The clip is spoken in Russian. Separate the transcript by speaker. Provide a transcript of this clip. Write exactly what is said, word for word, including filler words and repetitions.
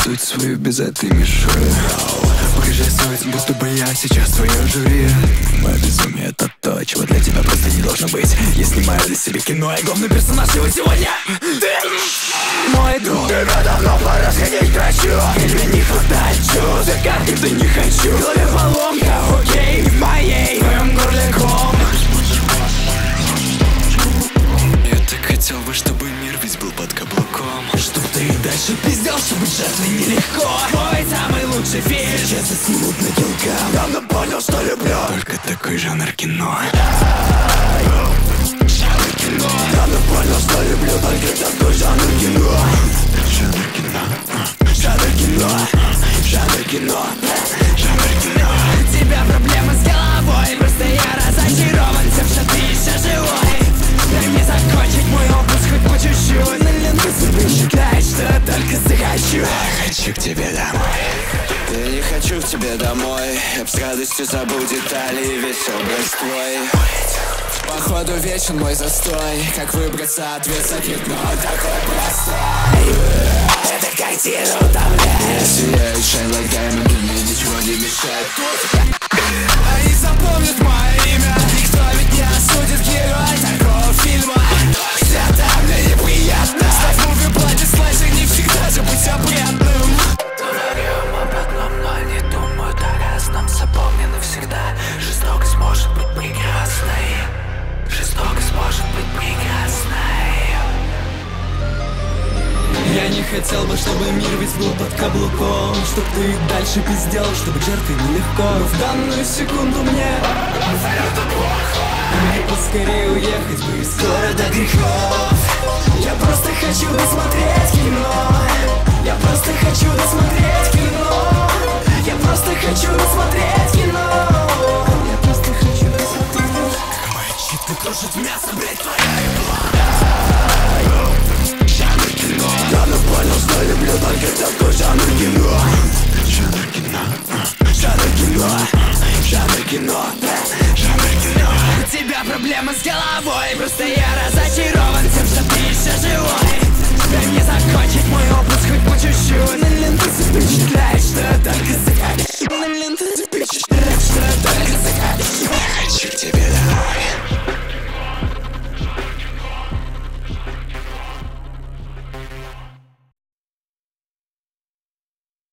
Speaker 1: суть свою без этой мишуры. Покажи суть, будто бы я сейчас твое жюри. Мое безумие — это то, чего для тебя просто не должно быть. Я снимаю для себя кино, и главный персонаж его сегодня ты, мой друг. Тебе давно пора сходить к врачу. Тебе не хватает чувств, я как будто не хочу. В голове поломка, окей, в моей, в моем горле ком. Я так хотел бы, чтобы мир весь был под каблуком. Чтоб ты и дальше пиздел, чтобы жертве нелегко. Твой самый лучший фильм сейчас снимут на килкам. Давно понял, что люблю только такой жанр кино. Жанр кино. Давно понял, что люблю только такой жанр кино. Жанр кино. Жанр кино. Жанр кино. Жанр кино. У тебя проблемы с головой, просто я разочарован тем, что ты еще живой. Дай мне закончить мой опус хоть по чуть-чуть. На ленту впечатляет, что я только захочу. Я хочу к тебе домой.
Speaker 2: Я не хочу к тебе домой. Я б с радостью забыл детали и весь образ твой. Походу вечен мой застой. Как выбраться, ответ закрыт, но такой простой.
Speaker 1: Эта картина утомляет.
Speaker 2: Сияет shine like diamond, и мне ничего не мешает.
Speaker 1: Они запомнят мое имя. Никто ведь не осудит героя такого фильма. Снято мне неприятно. Ставь муви, платье, слайсер, не всегда же быть опрятным. Говорю об одном, но не думаю о разном. Запомни навсегда, жестокость может быть прекрасной. Жестокость может быть прекрасной. Я не хотел бы, чтобы мир весь был под каблуком. Чтоб ты дальше пиздел, чтобы жертве нелегко. Но в данную секунду мне абсолютно плохо. Мне поскорее уехать бы из города грехов. Я просто хочу досмотреть кино. Я просто хочу досмотреть кино. Я просто хочу досмотреть кино. Я просто хочу досмотреть. Как моя читка крушит мясо, блять, твоя игла. Жанр кино. Давно понял, что люблю только такой жанр кино. Жанр кино. Жанр кино. Жанр кино. Жанр кино. У тебя проблемы с головой, просто я разочарован тем, что ты еще живой. Дай мне закончить мой опус хоть по чуть-чуть. На ленту впечатляет, что я только захочу.